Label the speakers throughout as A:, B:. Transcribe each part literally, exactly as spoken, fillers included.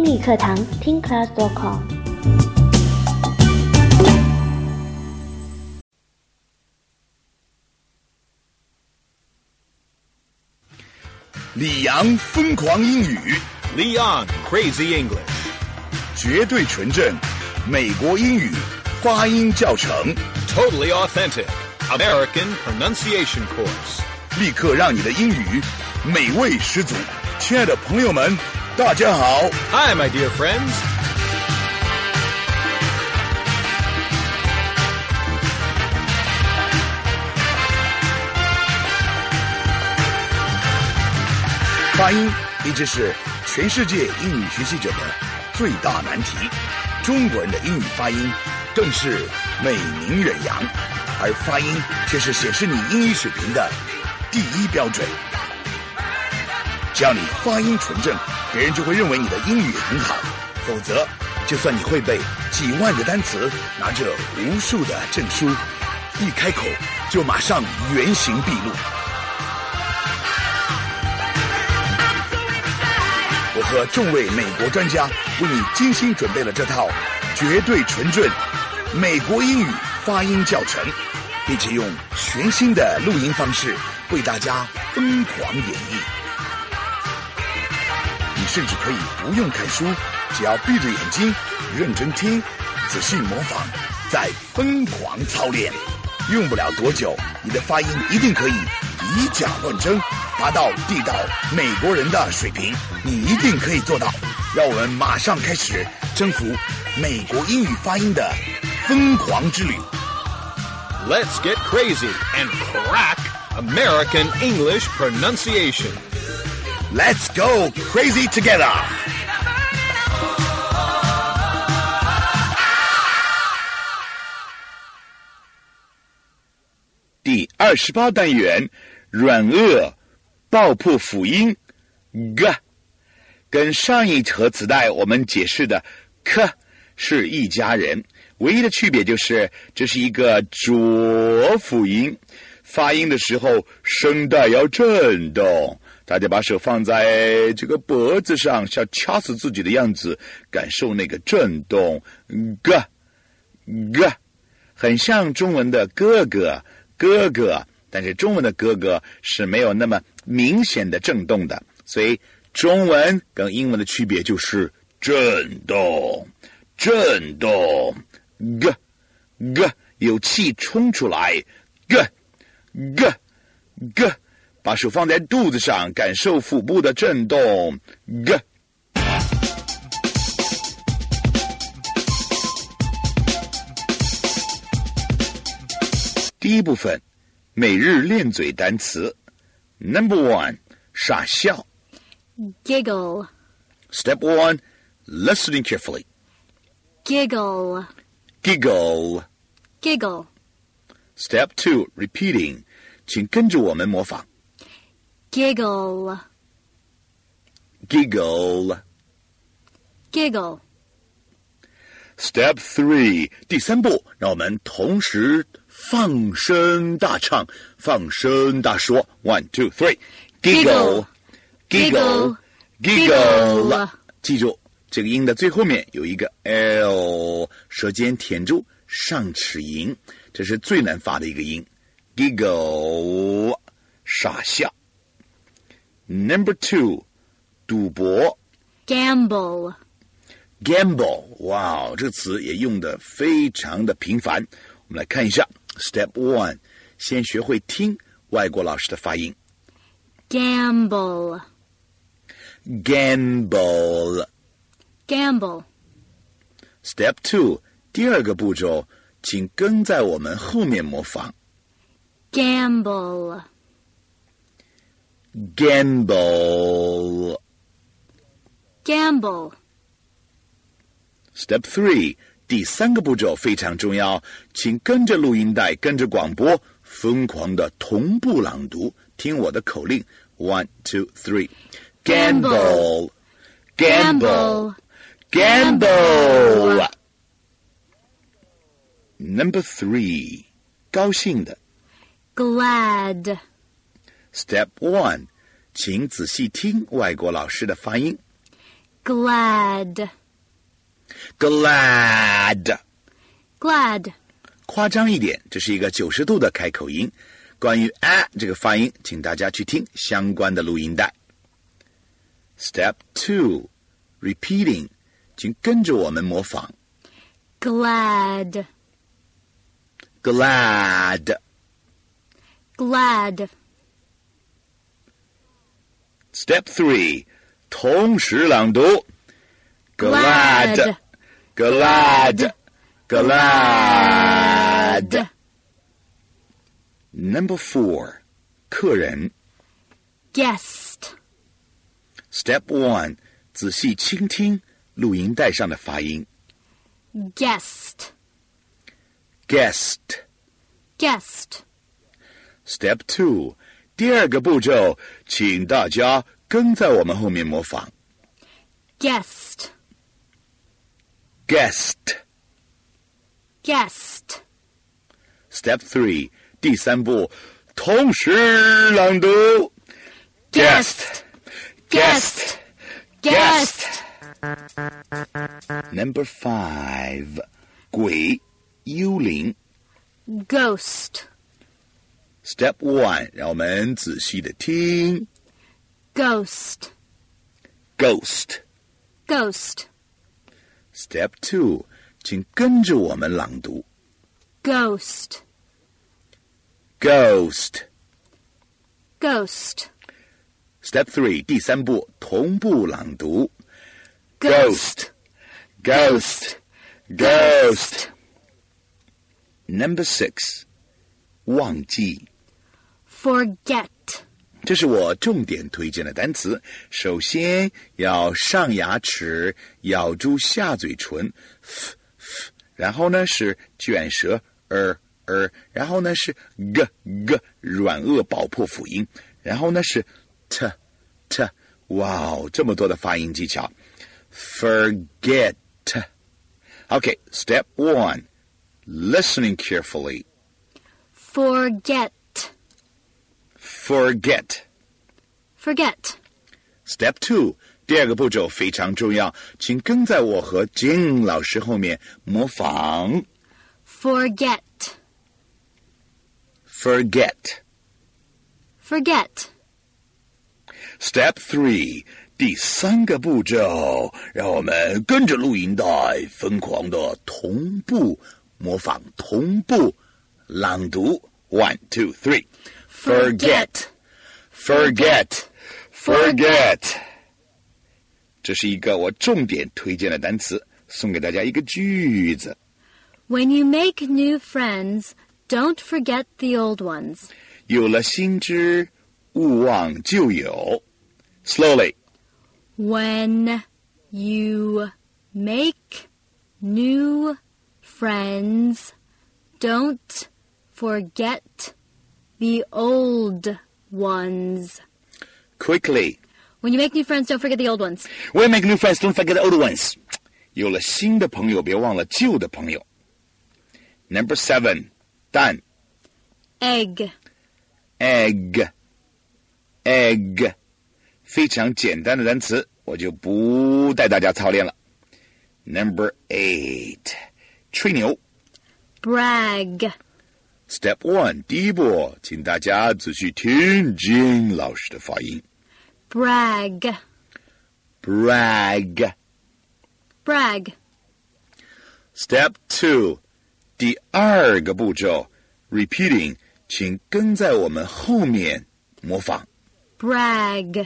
A: 英语课堂听 class 点 com。
B: 李阳疯狂英语
C: Leon Crazy English
B: 绝对纯正美国英语发音教程
C: Totally authentic American pronunciation course
B: 立刻让你的英语美味十足。亲爱的朋友们，大家好。
C: Hi my dear friends
B: 发音一直是全世界英语学习者的最大难题，中国人的英语发音更是美名远扬，而发音却是显示你英语水平的第一标准。只要你发音纯正，别人就会认为你的英语很好，否则就算你会背几万个单词，拿着无数的证书，一开口就马上原形毕露。我和众位美国专家为你精心准备了这套绝对纯正美国英语发音教程，并且用全新的录音方式为大家疯狂演绎。你甚至可以不用看书，只要闭着眼睛认真听，仔细模仿，再疯狂操练，用不了多久，你的发音一定可以以假乱真，达到地道美国人的水平。你一定可以做到。让我们马上开始征服美国英语发音的疯狂之旅。
C: Let's get crazy and crack American English pronunciation
B: Let's go crazy together! 第二十八单元，软腭爆破辅音 g， 跟上一盒磁带我们解释的 k 是一家人，唯一的区别就是这是一个浊辅音，发音的时候声带要震动。大家把手放在这个脖子上，像掐死自己的样子，感受那个震动 g g， 很像中文的哥哥哥哥，但是中文的哥哥是没有那么明显的震动的，所以中文跟英文的区别就是震动震动 g g， 有气冲出来 g g g， 把手放在肚子上，感受腹部的震动 g。 第一部分每日练嘴单词 Number one 傻笑
A: Giggle
B: Step one Listening carefully
A: Giggle
B: Giggle
A: Giggle
B: Step two Repeating 请跟着我们模仿
A: Giggle
B: Giggle
A: Giggle
B: Step three 第三步，让我们同时放声大唱，放声大说 One, two, three Giggle Giggle Giggle 记住这个音的最后面有一个 L， 舌尖舔住上齿龈，这是最难发的一个音 Giggle 傻笑。 Number two 赌博
A: Gamble
B: Gamble 哇，这个词也用得非常的频繁。我们来看一下 Step one 先学会听外国老师的发音
A: Gamble
B: Gamble
A: Gamble
B: Step two 第二个步骤，请跟在我们后面模仿
A: Gamble
B: Gamble
A: Gamble
B: Step three 第三个步骤非常重要，请跟着录音带，跟着广播，疯狂的同步朗读，听我的口令 One, two, three Gamble Gamble Gamble Number three 高兴的
A: Glad
B: Step one 请仔细听外国老师的发音
A: glad,
B: glad。
A: glad,
B: 夸张一点，这是一个九十度的开口音。关于 a 这个发音，请大家去听相关的录音带。Step two, repeating， 请跟着我们模仿。
A: glad,
B: glad,
A: glad,
B: Step three, 同时朗读。glad, glad, glad. Number four, 客人。
A: guest,
B: Step one, 仔细倾听录音带上的发音。
A: guest,
B: guest.
A: guest,
B: Step two, 第二个步骤，请大家跟在我们后面模仿。
A: guest,
B: guest.
A: guest,
B: Step three, 第三步，同时朗读。
A: guest, guest, guest.
B: Number five, 鬼，幽灵。
A: ghost,
B: Step one, 让我们仔细的听。
A: ghost,
B: Ghost.
A: ghost,
B: Step two, 请跟着我们朗读。
A: ghost,
B: Ghost.
A: ghost,
B: Step three, 第三步，同步朗读。
A: ghost,
B: Ghost. Ghost. Number six, 忘记。
A: forget,
B: 这是我重点推荐的单词。首先要上牙齿，咬住下嘴唇 f, f, 然后呢是卷舌 er, er, 然后呢是 g, g, 软腭爆破辅音，然后呢是 t, t. 哇哦，这么多的发音技巧。 Forget. Okay, step one, listening carefully.
A: forget,
B: Forget.
A: forget,
B: Step two, 第二个步骤非常重要，请跟在我和 Jing 老师后面模仿。
A: forget,
B: Forget.
A: forget,
B: Step three, 第三个步骤，让我们跟着录音带疯狂的同步模仿，同步朗读。One, two, three. Forget. Forget. Forget. 这是一个我重点推荐的单词，送给大家一个句子。
A: When you make new friends, don't forget the old ones.
B: 有了新知，勿忘旧友。Slowly.
A: When you make new friends, don't forget the old ones.
B: Quickly.
A: When you make new friends, don't forget the old ones.
B: When you make new friends, don't forget the old ones. 有了新的朋友，别忘了旧的朋友。Number seven, 蛋。
A: Egg,
B: Egg. Egg. 非常简单的单词，我就不带大家操练了。Number eight, 吹牛。
A: brag,
B: Step one, 第一步，请大家仔细听金老师的发音。
A: brag,
B: Brag.
A: brag,
B: Step two, 第二个步骤 repeating， 请跟在我们后面模仿。
A: brag,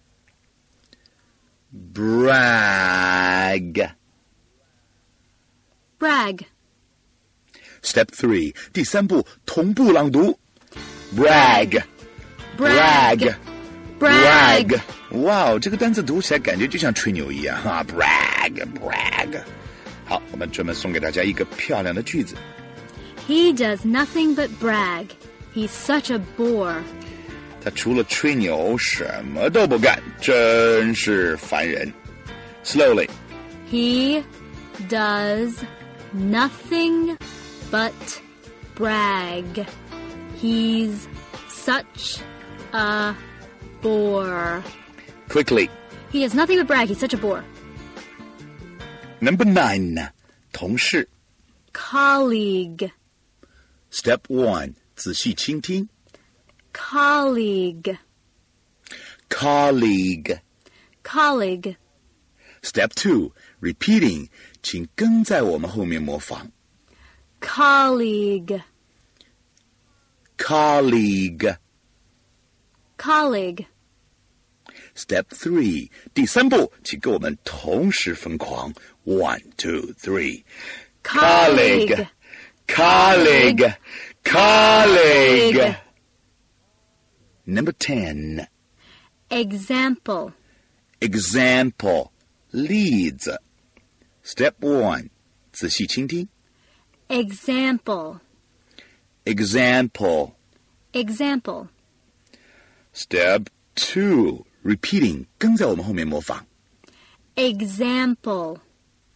B: Brag.
A: brag,
B: Step three, 第三步同步朗读。Brag. Brag.
A: brag.
B: 哇哦，这个单词读起来感觉就像吹牛一样哈 ！Brag, brag。好，我们专门送给大家一个漂亮的句子。
A: He does nothing but brag. He's such a bore.
B: 他除了吹牛什么都不干，真是烦人。Slowly.
A: He does nothing but brag. He's such a bore.
B: Quickly.
A: He does nothing but brag. He's such a bore.
B: Number nine, 同事。
A: colleague,
B: Step one, 仔细倾听。
A: colleague,
B: Colleague.
A: colleague,
B: Step two, repeating, 请跟在我们后面模仿。
A: colleague,
B: Colleague.
A: colleague,
B: Step three, 第三步，请跟我们同时疯狂。One, two, three.
A: colleague,
B: Colleague. Colleague. Number ten,
A: example,
B: example, 例子。Step one, 仔细倾听。
A: example,
B: Example.
A: example,
B: Step two, repeating, 跟在我们后面模仿。
A: example,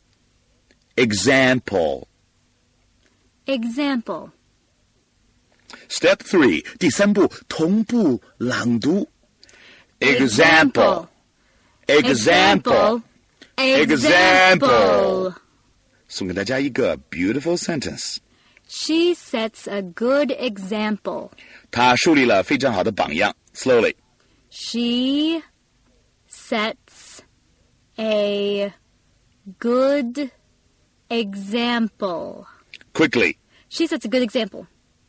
B: Example.
A: example,
B: Step three, 第三步，同步朗读。Example. Example. Example. 送给大家一个 beautiful sentence.
A: She sets a good example.
B: 她树立了非常好的榜样。Slowly.
A: She sets a good example.
B: Quickly.
A: She sets a good example.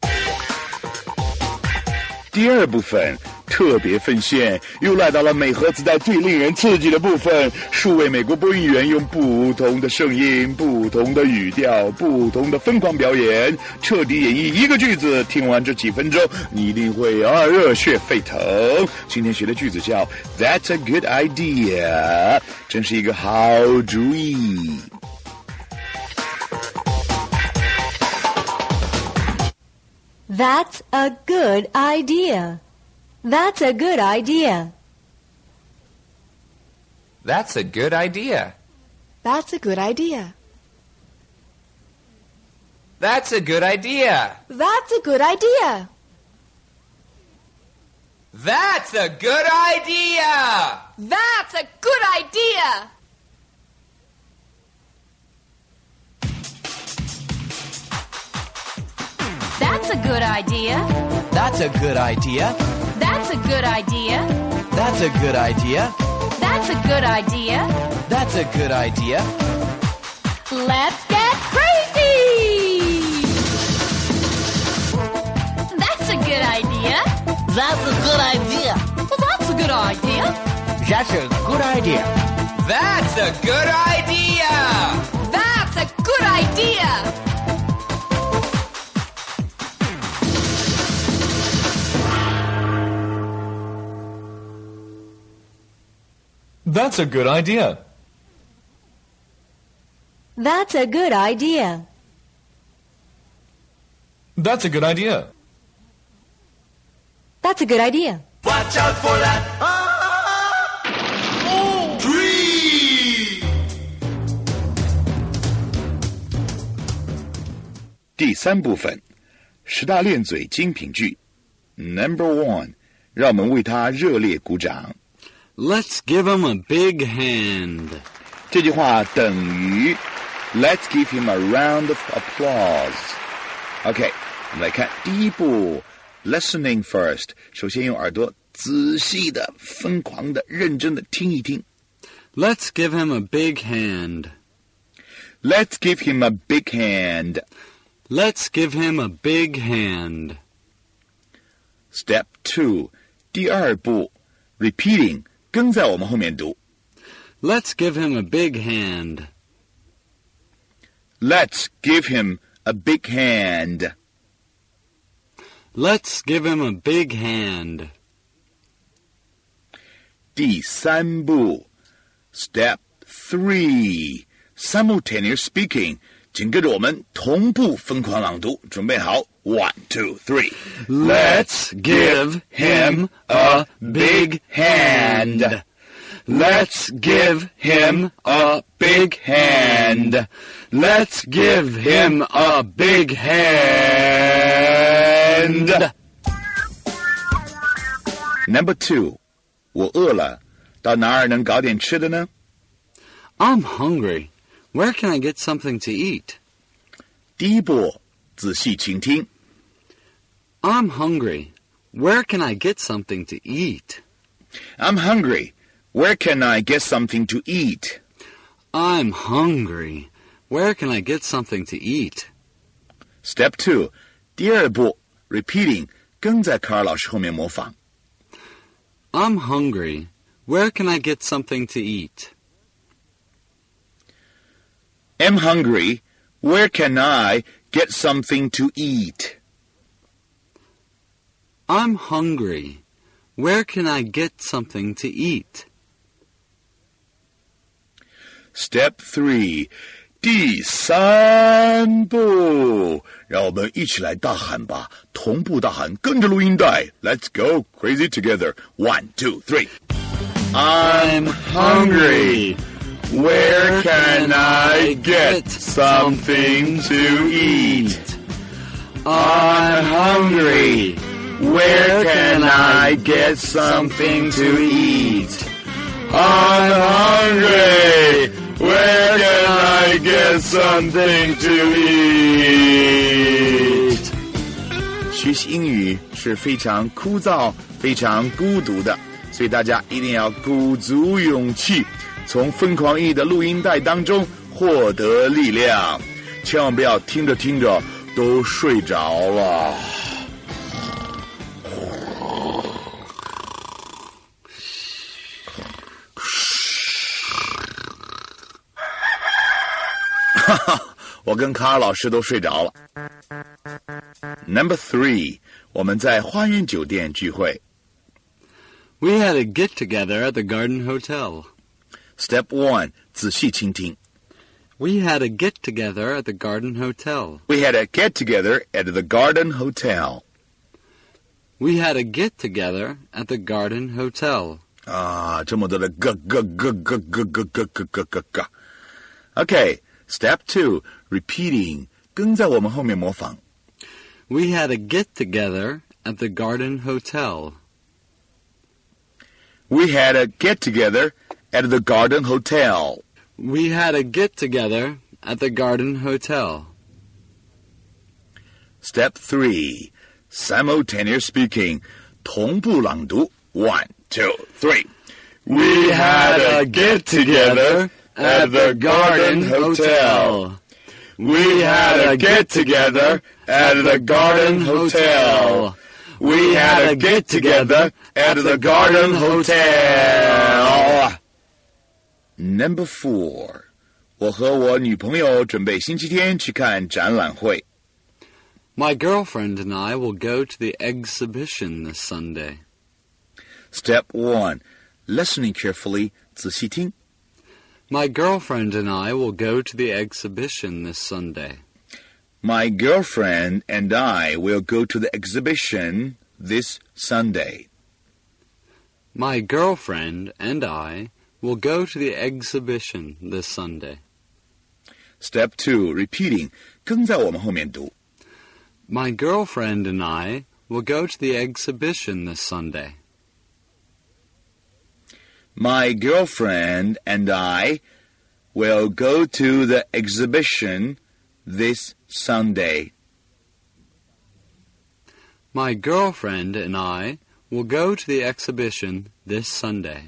B: 第二部分特别奉献，又来到了美盒子带最令人刺激的部分。数位美国播音员用不同的声音、不同的语调、不同的疯狂表演，彻底演绎一个句子。听完这几分钟，你一定会啊热血沸腾。今天学的句子叫 That's a good idea， 真是一个好主意。
D: That's a good idea. That's a good idea.
E: That's a good idea.
D: That's a good idea.
E: That's a good idea.
D: That's a good idea.
E: That's a good idea.
D: That's a good idea.
F: That's a good idea.
G: That's a good idea.
F: That's a good idea.
G: That's a good idea.
F: That's a good idea.
G: That's a good idea.
F: Let's get crazy! That's a good idea.
H: That's a good idea.
F: Well, that's a good idea.
G: That's a good idea.
E: That's a good idea.
F: That's a good idea.
C: That's a good idea.
D: That's a good idea.
C: That's a good idea.
D: That's a good idea.
H: Watch out for that. Oh, tree.
B: 第三部分，十大练嘴精品句。Number one， 让我们为他热烈鼓掌。
I: Let's give him a big hand.
B: 这句话等于 Let's give him a round of applause. OK， 我们来看第一步 Listening first。首先用耳朵仔细的、疯狂的、认真的听一听。
I: Let's give him a big hand.
B: Let's give him a big hand.
I: Let's give him a big hand.
B: Step two， 第二步 Repeating， 跟在我们后面读。
I: Let's give him a big hand.
B: Let's give him a big hand.
I: Let's give him a big hand.
B: 第三步 Step three Simultaneous speaking， 请跟着我们同步疯狂朗读。准备好 One, two, three.
I: Let's give him a big hand.
B: Let's give him a big hand.
I: Let's give him a big hand.
B: Number two， 我饿了，到哪儿能搞点吃的呢？
I: I'm hungry. Where can I get something to eat?
B: 第一步，仔细倾听。
I: I'm hungry. Where can I get something to eat?
B: I'm hungry. Where can I get something to eat?
I: I'm hungry. Where can I get something to eat?
B: Step two, 第二步 repeating 跟在卡尔老师后面模仿。
I: I'm hungry. Where can I get something to eat?
B: I'm hungry. Where can I get something to eat?
I: I'm hungry. Where can I get something to eat?
B: Step three, 第三步，让我们一起来大喊吧，同步大喊，跟着录音带 ，Let's go crazy together. One, two, three. I'm hungry. Where can I get something to eat? I'm hungry. Where can I get something to eat? I'm hungry. Where can I get something to eat? 学习英语是非常枯燥、非常孤独的，所以大家一定要鼓足勇气，从疯狂英语的录音带当中获得力量，千万不要听着听着都睡着了。哈哈，我跟卡尔老师都睡着了。Number three， 我们在花园酒店聚会。
I: We had a get-together at the Garden Hotel.
B: Step one, 仔细倾听。
I: We had a get-together at the Garden Hotel.
B: We had a get-together at the Garden Hotel.
I: We had a get-together at the Garden Hotel.
B: 啊，这么多的咯咯咯咯咯咯咯咯咯咯咯。Okay, step two, repeating, 跟在我们后面模仿。
I: We had a get-together at the Garden Hotel.
B: We had a get-together at the Garden Hotel.
I: We had a get-together at the Garden Hotel.
B: Step three, simultaneous speaking, 同步朗读。One, two, three. We had a get-together at the Garden Hotel. We had a get-together at the Garden Hotel. We had a get-together at the Garden Hotel. Number four. 我和我女朋友准备星期天去看展览会。
I: My girlfriend and I will go to the exhibition this Sunday.
B: Step one. Listening carefully. 仔细听。
I: My girlfriend and I will go to the exhibition this Sunday.
B: My girlfriend and I will go to the exhibition this Sunday.
I: My girlfriend and I will go to the exhibition this Sunday.
B: Step two, repeating, 跟在我们后面读。
I: My girlfriend and I will go to the exhibition this Sunday.
B: My girlfriend and I will go to the exhibition this Sunday.
I: My girlfriend and I will go to the exhibition this Sunday.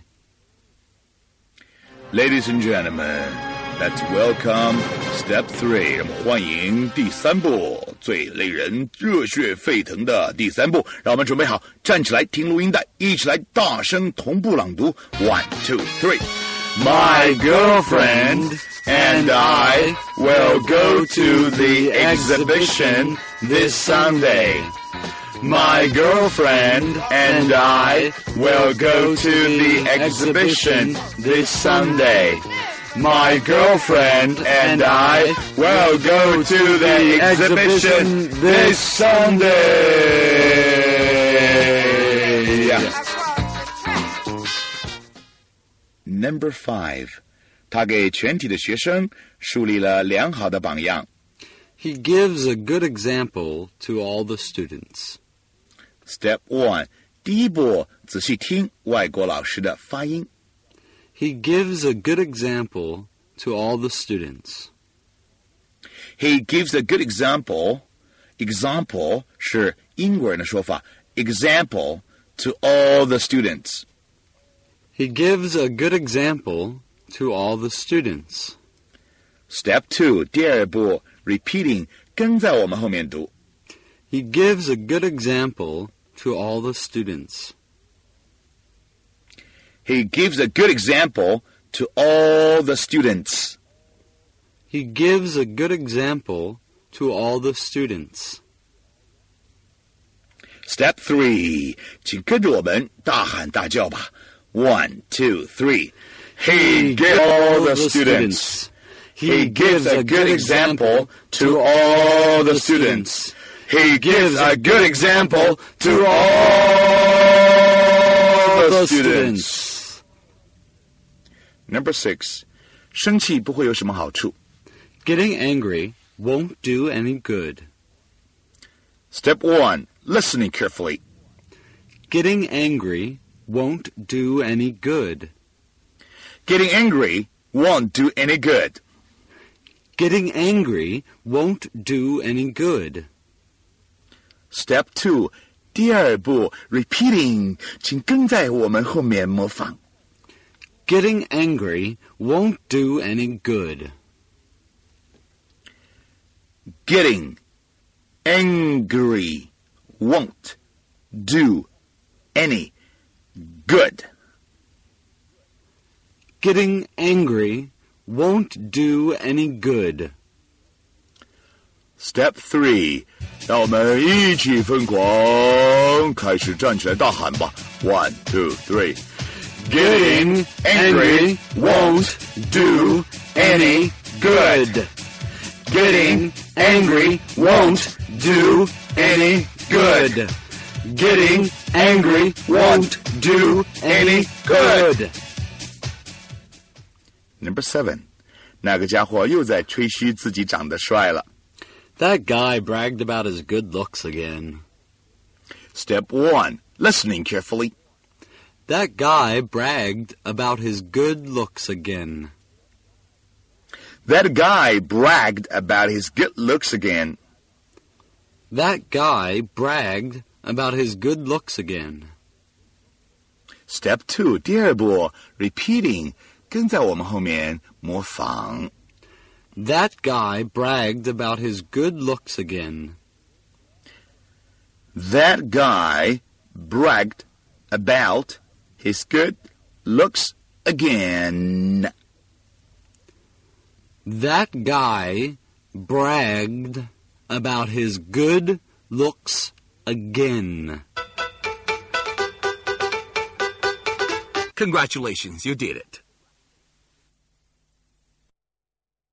B: Ladies and gentlemen, let's welcome Step three. 让我们欢迎第三步，最令人热血沸腾的第三步。让我们准备好，站起来，听录音带，一起来大声同步朗读。One, two, three. My girlfriend and I will go to the exhibition this Sunday. My girlfriend and I will go to the exhibition this Sunday. My girlfriend and I will go to the exhibition this Sunday. Number five. 他给全体的学生树立了良好的榜样。
I: He gives a good example to all the students.
B: Step one. 第一步，仔细听外国老师的发音。
I: He gives a good example to all the students.
B: He gives a good example. Example 是英国人的说法。Example to all the students.
I: He gives a good example to all the students.
B: Step two, 第二步 repeating 跟在我们后面读。
I: He gives a good example to all the students.
B: He gives a good example to all the students.
I: He gives a good example to all the students.
B: Step three, 请跟着我们大喊大叫吧。One, two, three. He gives all the students. He gives a good example to all the students. He gives a good example to all the students. Number six, 生气不会有什么好处。
I: Getting angry won't do any good.
B: Step one, listening carefully.
I: Getting angry won't do any good.
B: Getting angry won't do any good.
I: Getting angry won't do any good.
B: Step two, 第二步 repeating, 请跟在我们后面模仿。
I: Getting angry won't do any good.
B: Getting angry won't do any good.
I: Getting angry won't do any good.
B: Step three, 让我们一起疯狂，开始站起来大喊吧。One, two, three. Getting angry won't do any good. Getting angry won't do any good. Getting angry won't do any good. Number seven, 那个家伙又在吹嘘自己长得帅了。
I: That guy bragged about his good looks again.
B: Step one, listening carefully.
I: That guy bragged about his good looks again.
B: That guy bragged about his good looks again.
I: That guy bragged about his good looks again.
B: Step two, 第二步 repeating, 跟在我们后面模仿。
I: That guy bragged about his good looks again.
B: That guy bragged about his good looks again.
I: That guy bragged about his good looks again.
J: Congratulations, you did it.